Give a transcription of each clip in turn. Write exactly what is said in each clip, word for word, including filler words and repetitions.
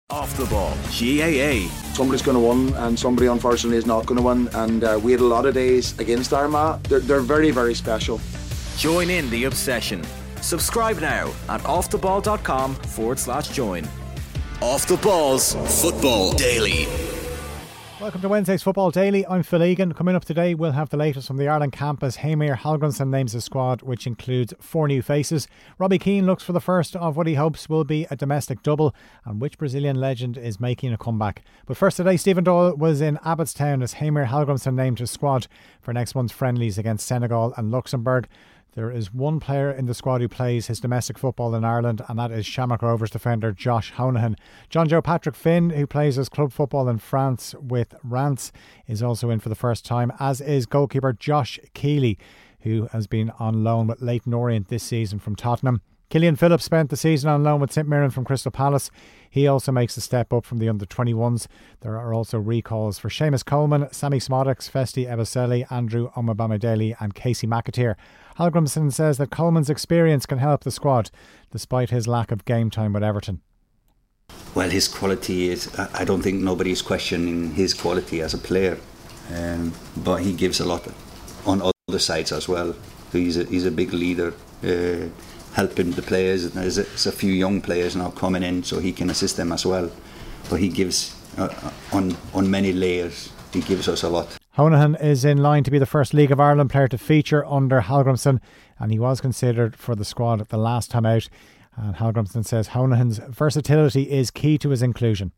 Off the Ball, G A A. Somebody's going to win and somebody unfortunately is not going to win, and uh, we had a lot of days against Armagh. They're, they're very, very special. Join in the obsession. Subscribe now at offtheball.com forward slash join. Off the Ball's Football Daily. Welcome to Wednesday's Football Daily. I'm Phil Egan. Coming up today, we'll have the latest from the Ireland campus. Heimir Hallgrímsson names a squad which includes four new faces. Robbie Keane looks for the first of what he hopes will be a domestic double, and which Brazilian legend is making a comeback. But first today, Stephen Doyle was in Abbottstown as Heimir Hallgrímsson named his squad for next month's friendlies against Senegal and Luxembourg. There is one player in the squad who plays his domestic football in Ireland, and that is Shamrock Rovers defender Josh Honohan. John Joe Patrick Finn, who plays his club football in France with Reims, is also in for the first time, as is goalkeeper Josh Keeley, who has been on loan with Leyton Orient this season from Tottenham. Killian Phillips spent the season on loan with St Mirren from Crystal Palace. He also makes a step up from the under twenty-ones. There are also recalls for Seamus Coleman, Sammy Smodix, Festi Ebosele, Andrew Omobamidele and Casey McAteer. Hallgrímsson says that Coleman's experience can help the squad, despite his lack of game time with Everton. Well, his quality is, I don't think nobody is questioning his quality as a player, um, but he gives a lot on other sides as well. So he's a, he's a big leader, uh, helping the players. There's a, there's a few young players now coming in, so he can assist them as well. But he gives, uh, on, on many layers, he gives us a lot. Honohan is in line to be the first League of Ireland player to feature under Hallgrímsson, and he was considered for the squad the last time out. And Hallgrímsson says Honohan's versatility is key to his inclusion.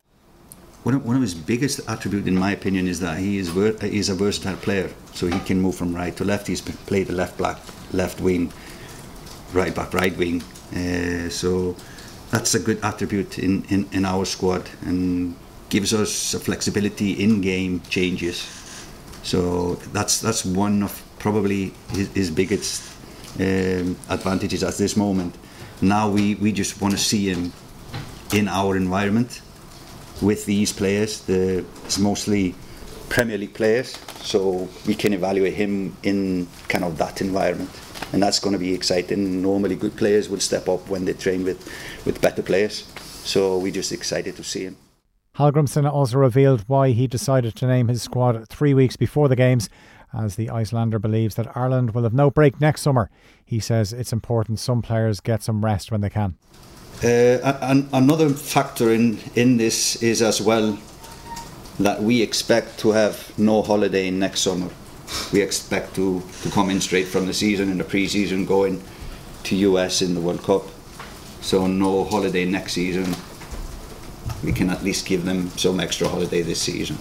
One of, one of his biggest attributes, in my opinion, is that he is ver- he's a versatile player. So he can move from right to left. He's played the left back, left wing, right back, right wing. Uh, so that's a good attribute in, in, in our squad, and gives us a flexibility in game changes. So that's that's one of probably his, his biggest um, advantages at this moment. Now we, we just want to see him in our environment with these players. The, it's mostly Premier League players, so we can evaluate him in kind of that environment. And that's going to be exciting. Normally good players will step up when they train with, with better players. So we're just excited to see him. Hallgrímsson also revealed why he decided to name his squad three weeks before the games, as the Icelander believes that Ireland will have no break next summer. He says it's important some players get some rest when they can. Uh, and another factor in, in this is as well that we expect to have no holiday next summer. We expect to, to come in straight from the season, in the pre-season, going to U S in the World Cup. So no holiday next season. We can at least give them some extra holiday this season.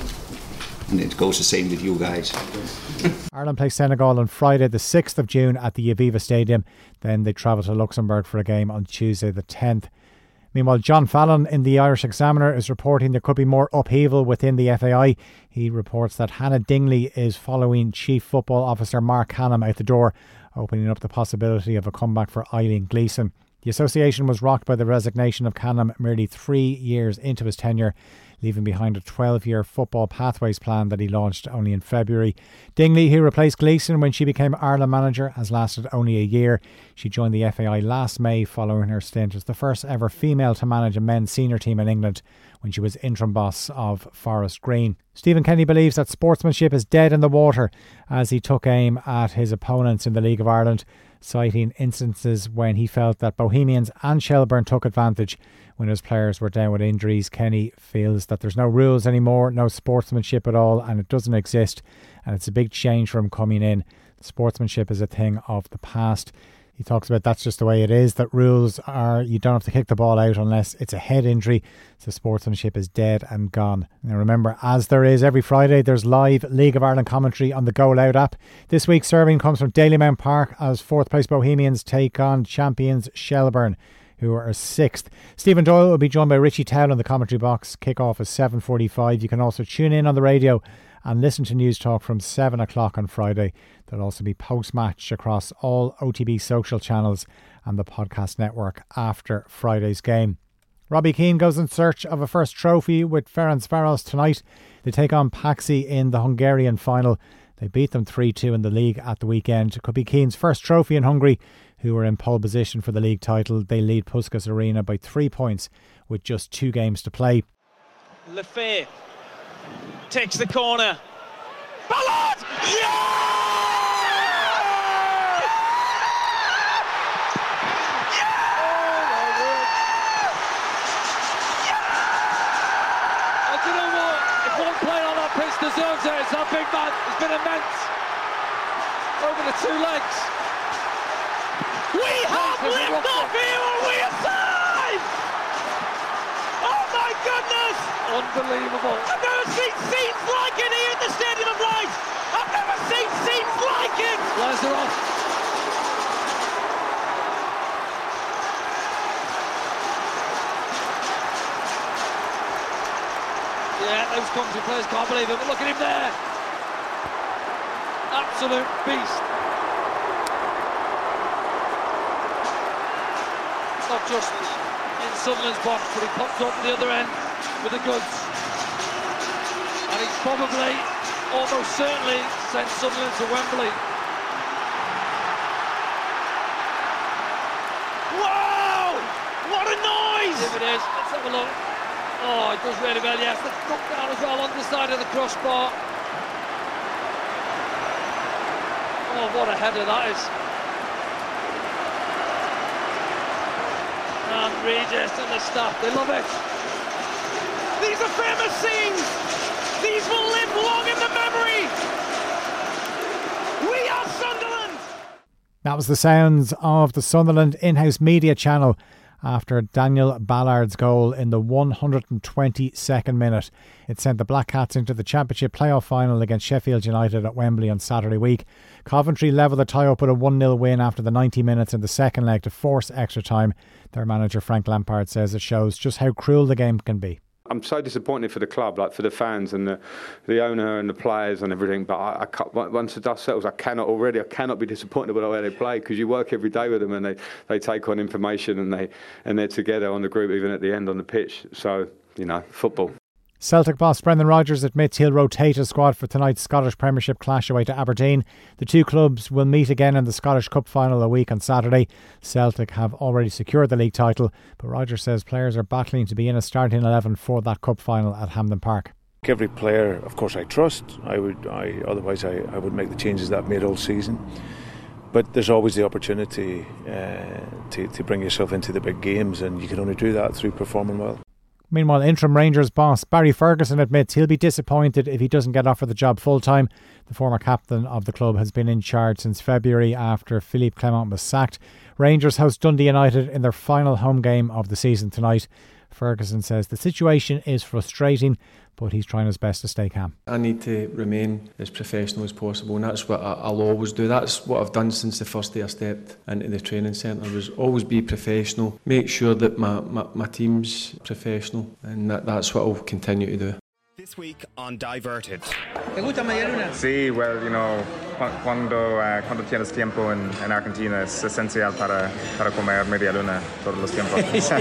And it goes the same with you guys. Ireland plays Senegal on Friday the sixth of June at the Aviva Stadium. Then they travel to Luxembourg for a game on Tuesday the tenth. Meanwhile, John Fallon in the Irish Examiner is reporting there could be more upheaval within the F A I. He reports that Hannah Dingley is following Chief Football Officer Mark Callum out the door, opening up the possibility of a comeback for Eileen Gleeson. The association was rocked by the resignation of Callum merely three years into his tenure, leaving behind a twelve-year football pathways plan that he launched only in February. Dingley, who replaced Gleeson when she became Ireland manager, has lasted only a year. She joined the F A I last May following her stint as the first ever female to manage a men's senior team in England when she was interim boss of Forest Green. Stephen Kenny believes that sportsmanship is dead in the water as he took aim at his opponents in the League of Ireland, citing instances when he felt that Bohemians and Shelbourne took advantage when his players were down with injuries. Kenny feels that there's no rules anymore, no sportsmanship at all, and it doesn't exist, and it's a big change for him coming in. Sportsmanship is a thing of the past. He talks about that's just the way it is, that rules are, you don't have to kick the ball out unless it's a head injury, so sportsmanship is dead and gone. Now remember, as there is every Friday, there's live League of Ireland commentary on the Go Loud app. This week's serving comes from Dalymount Park as fourth place Bohemians take on champions Shelbourne, who are sixth. Stephen Doyle will be joined by Richie Towell in the commentary box. Kick-off is seven forty-five. You can also tune in on the radio and listen to News Talk from seven o'clock on Friday. There'll also be post-match across all O T B social channels and the podcast network after Friday's game. Robbie Keane goes in search of a first trophy with Ferencváros tonight. They take on Paxi in the Hungarian final. They beat them three two in the league at the weekend. It could be Keane's first trophy in Hungary, who are in pole position for the league title. They lead Puskas Arena by three points with just two games to play. Lefebvre takes the corner. Ballard! Yeah! Deserves it. It's our big man. It's been immense over the two legs. We have liftoff here on Wearside! Oh my goodness! Unbelievable. I've never seen scenes like it here at the Stadium of Light. I've never seen scenes like it. Flies are off. Yeah, those Coventry players can't believe it, but look at him there. Absolute beast. Not just in Sunderland's box, but he pops up the other end with the goods. And he's probably, almost certainly, sent Sunderland to Wembley. Wow! What a noise! Here it is, let's have a look. Oh, it does really well, yes. The knock down as well on the side of the crossbar. Oh, what a header that is. And Regis and the staff, they love it. These are famous scenes. These will live long in the memory. We are Sunderland. That was the sounds of the Sunderland in-house media channel after Daniel Ballard's goal in the one hundred twenty-second minute. It sent the Black Cats into the Championship playoff final against Sheffield United at Wembley on Saturday week. Coventry levelled the tie-up with a one nil win after the ninety minutes in the second leg to force extra time. Their manager Frank Lampard says it shows just how cruel the game can be. I'm so disappointed for the club, like for the fans and the, the owner and the players and everything. But I, I can't, once the dust settles, I cannot already. I cannot be disappointed with the way they play, because you work every day with them and they, they take on information and they and they're together on the group, even at the end on the pitch. So you know, football. Celtic boss Brendan Rodgers admits he'll rotate his squad for tonight's Scottish Premiership clash away to Aberdeen. The two clubs will meet again in the Scottish Cup final a week on Saturday. Celtic have already secured the league title, but Rodgers says players are battling to be in a starting eleven for that cup final at Hampden Park. Every player, of course, I trust. I would, I otherwise I, I would make the changes that I've made all season. But there's always the opportunity uh, to to bring yourself into the big games, and you can only do that through performing well. Meanwhile, interim Rangers boss Barry Ferguson admits he'll be disappointed if he doesn't get offered the job full-time. The former captain of the club has been in charge since February after Philippe Clement was sacked. Rangers host Dundee United in their final home game of the season tonight. Ferguson says the situation is frustrating, but he's trying his best to stay calm. I need to remain as professional as possible, and that's what I'll always do. That's what I've done since the first day I stepped into the training centre, was always be professional, make sure that my, my, my team's professional, and that, that's what I'll continue to do. This week on Diverted. ¿Te gusta media luna? Sí, well, you know, cuando, uh, cuando tienes tiempo en, en Argentina es esencial para, para comer media luna todos los tiempos.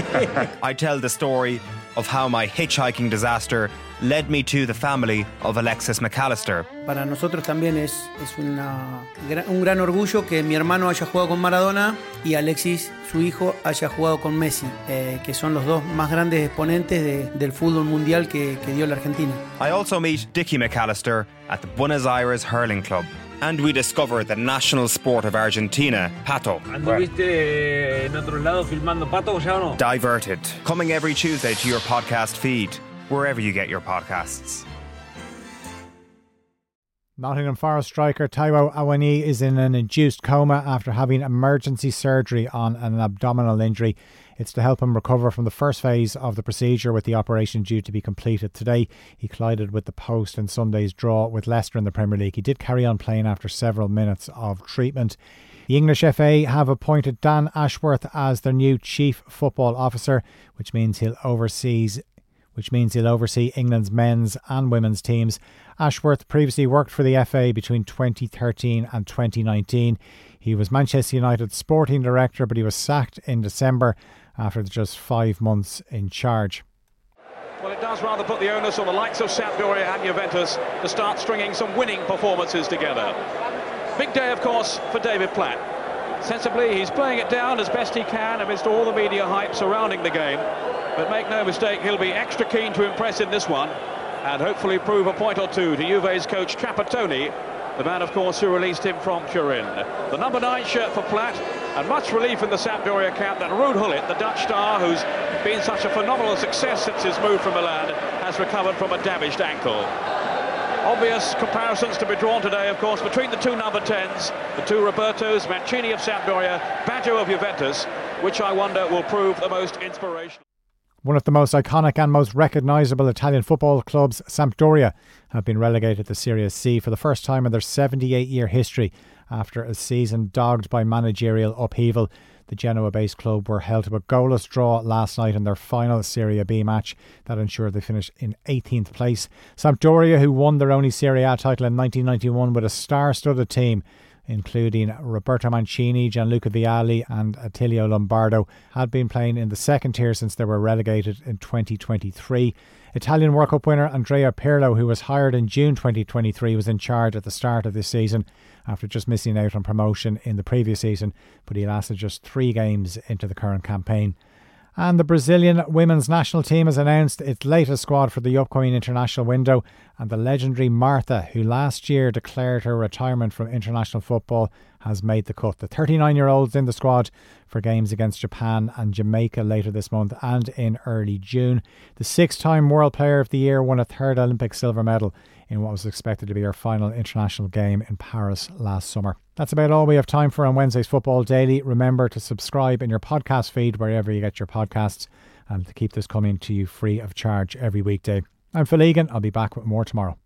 I tell the story of how my hitchhiking disaster led me to the family of Alexis McAllister. Para nosotros también es, es una, un gran orgullo que mi hermano haya jugado con Maradona y Alexis, su hijo, haya jugado con Messi, eh, que son los dos más grandes exponentes de, del fútbol mundial que, que dio la Argentina. I also meet Dickie McAllister at the Buenos Aires Hurling Club, and we discover the national sport of Argentina, pato. ¿Anduviste en otro lado filmando pato ya o no? Diverted, coming every Tuesday to your podcast feed, wherever you get your podcasts. Nottingham Forest striker Taiwo Awoniyi is in an induced coma after having emergency surgery on an abdominal injury. It's to help him recover from the first phase of the procedure, with the operation due to be completed today. He collided with the post in Sunday's draw with Leicester in the Premier League. He did carry on playing after several minutes of treatment. The English F A have appointed Dan Ashworth as their new Chief Football Officer, which means he'll oversees which means he'll oversee England's men's and women's teams. Ashworth previously worked for the F A between twenty thirteen and twenty nineteen. He was Manchester United's sporting director, but he was sacked in December after just five months in charge. Well, it does rather put the onus on the likes of Sampdoria and Juventus to start stringing some winning performances together. Big day, of course, for David Platt. Sensibly, he's playing it down as best he can amidst all the media hype surrounding the game. But make no mistake, he'll be extra keen to impress in this one and hopefully prove a point or two to Juve's coach Trapattoni, the man, of course, who released him from Turin. The number nine shirt for Platt, and much relief in the Sampdoria camp that Ruud Gullit, the Dutch star, who's been such a phenomenal success since his move from Milan, has recovered from a damaged ankle. Obvious comparisons to be drawn today, of course, between the two number tens, the two Robertos, Mancini of Sampdoria, Baggio of Juventus, which I wonder will prove the most inspirational. One of the most iconic and most recognisable Italian football clubs, Sampdoria, have been relegated to Serie C for the first time in their seventy-eight-year history after a season dogged by managerial upheaval. The Genoa-based club were held to a goalless draw last night in their final Serie B match that ensured they finished in eighteenth place. Sampdoria, who won their only Serie A title in nineteen ninety-one with a star-studded team including Roberto Mancini, Gianluca Vialli and Attilio Lombardo, had been playing in the second tier since they were relegated in twenty twenty-three. Italian World Cup winner Andrea Pirlo, who was hired in June twenty twenty-three, was in charge at the start of this season after just missing out on promotion in the previous season, but he lasted just three games into the current campaign. And the Brazilian women's national team has announced its latest squad for the upcoming international window, and the legendary Martha, who last year declared her retirement from international football, has made the cut. The thirty-nine-year-old's in the squad for games against Japan and Jamaica later this month and in early June. The six-time World Player of the Year won a third Olympic silver medal in what was expected to be her final international game in Paris last summer. That's about all we have time for on Wednesday's Football Daily. Remember to subscribe in your podcast feed wherever you get your podcasts and to keep this coming to you free of charge every weekday. I'm Phil Egan. I'll be back with more tomorrow.